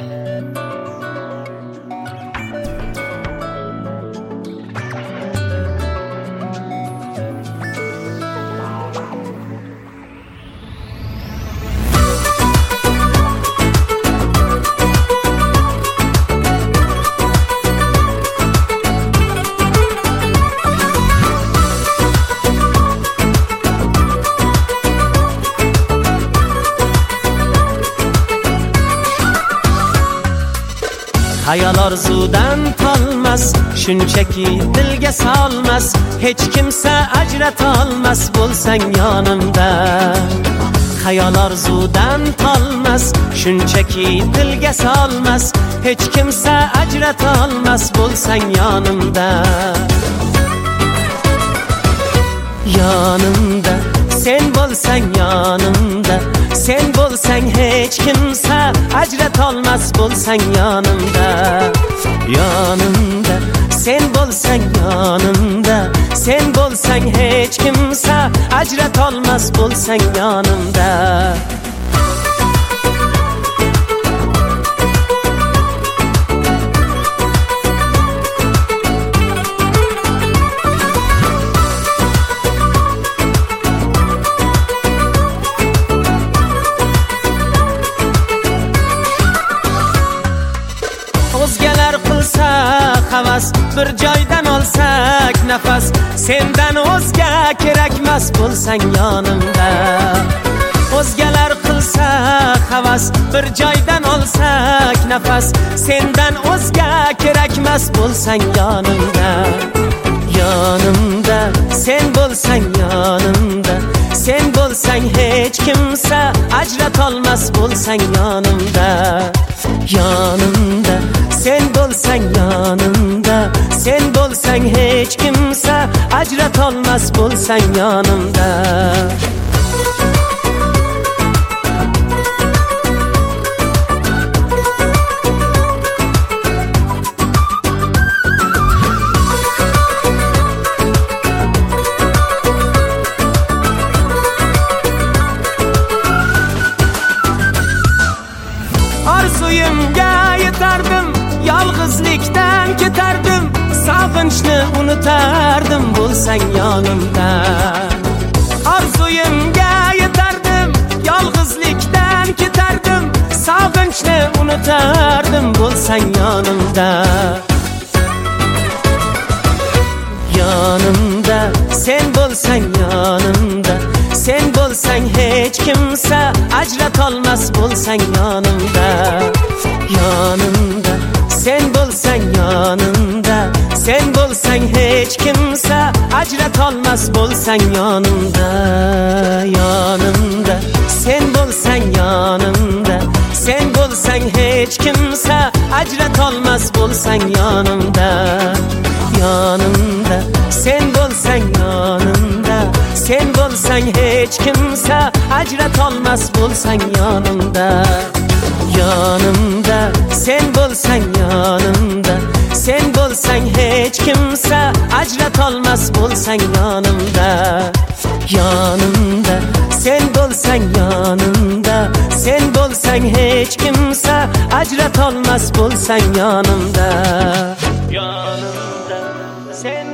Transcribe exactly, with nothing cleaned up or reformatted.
Hayal orzudan tolmas, shunchaki dilga solmas, hech kimsa ajrata olmas bo'lsang yonimda. Hayal orzudan tolmas, shunchaki dilga solmas, hech kimsa ajrata olmas bo'lsang yonimda. Yonimda sen bo'lsang yonimda, sen bo'lsang hech kimsa ajrata olmas bo'lsang yonimda. Yonimda sen bo'lsang yonimda, sen bo'lsang hech kimsa ajrata olmas bo'lsang yonimda. O'zgalar qilsa havas, bir joydan olsak nafas, sendan o'zga kerakmas bo'lsang yonimda. O'zgalar qilsa havas, bir joydan olsak nafas, sendan o'zga kerakmas bo'lsang yonimda. Yonimda sen bo'lsang yonimda, sen bo'lsang hech kimsa ajrata olmas bo'lsang yonimda. Yonimda sen bo'lsang yonimda, sen bo'lsang hech kimsa ajrata olmas bo'lsang yonimda. Orzuyimga yetardim, yolg'izlikdan ketardim, sog'inchni unutardim bo'lsang yonimda. Orzuyimga yetardim, yolg'izlikdan ketardim, sog'inchni unutardim bo'lsang yonimda. Yonimda sen bo'lsang yonimda, sen bo'lsang hech kimsa ajrata olmas bo'lsang yonimda. Yonimda sen bo'lsang yonimda, sen bo'lsang hech kimsa ajrata olmas bo'lsang yonimda. Yonimda sen bo'lsang yonimda, sen bo'lsang hech kimsa ajrata olmas bo'lsang yonimda. Yonimda sen bo'lsang yonimda, sen bo'lsang hech kimsa ajrata olmas bo'lsang yonimda. Yonimda sen bo'lsang yonimda, sen bo'lsang hech kimsa ajrata olmas bo'lsang yonimda. Yonimda sen bo'lsang yonimda, sen bo'lsang hech kimsa ajrata olmas bo'lsang yonimda. Yonimda sen